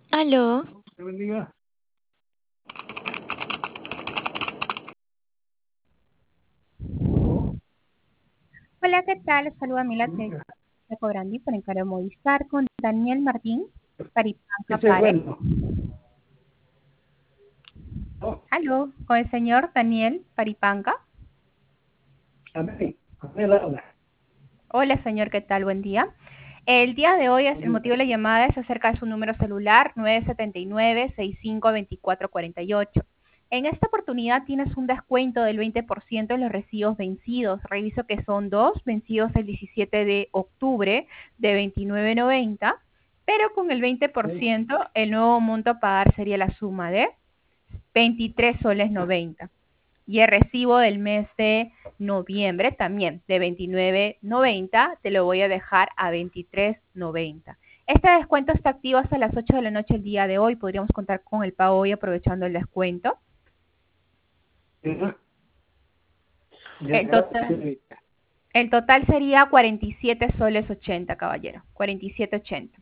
Aló, Te bendiga. Aló, Hola, ¿qué tal? Saluda a Mila bendiga. de Cobrandi por encargo de Movistar con Daniel Martín, Paripanca Ese es Pare. bueno. No, Aló, con el señor Daniel Paripanca. a mí. A mí la habla. Hola, señor, ¿qué tal? Buen día. El día de hoy, el motivo de la llamada es acerca de su número celular 979-652448. En esta oportunidad tienes un descuento del 20% en los recibos vencidos. Reviso que son dos, vencidos el 17 de octubre de 29.90, pero con el Sí. 20% el nuevo monto a pagar sería la suma de 23 soles 90. Y el recibo del mes de noviembre también de 29.90 te lo voy a dejar a 23.90. Este descuento está activo hasta las 8 de la noche el día de hoy. Podríamos contar con el pago hoy aprovechando el descuento. Ya, ya, El total, señorita. el total sería 47 soles 80, caballero. 47.80.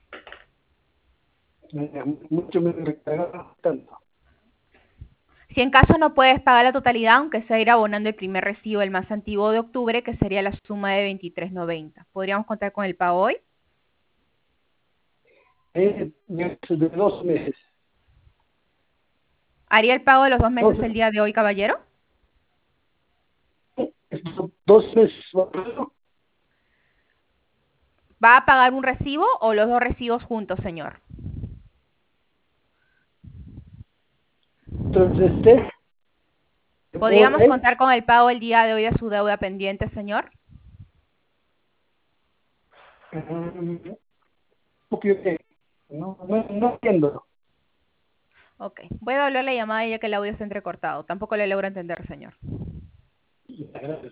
Mucho me recargaron tanto. Si en caso no puedes pagar la totalidad, aunque sea ir abonando el primer recibo, el más antiguo de octubre, que sería la suma de 23.90. ¿Podríamos contar con el pago hoy? De 2 meses. ¿Haría el pago de los 2 meses Dos, el día de hoy, caballero? 2 meses. ¿Va a pagar un recibo o los dos recibos juntos, señor? Entonces, ¿Podríamos ¿eh? contar con el pago el día de hoy de su deuda pendiente, señor? Porque no entiendo. Ok. Voy a volver la llamada ya que el audio está entrecortado. Tampoco le logro entender, señor. Ya, gracias.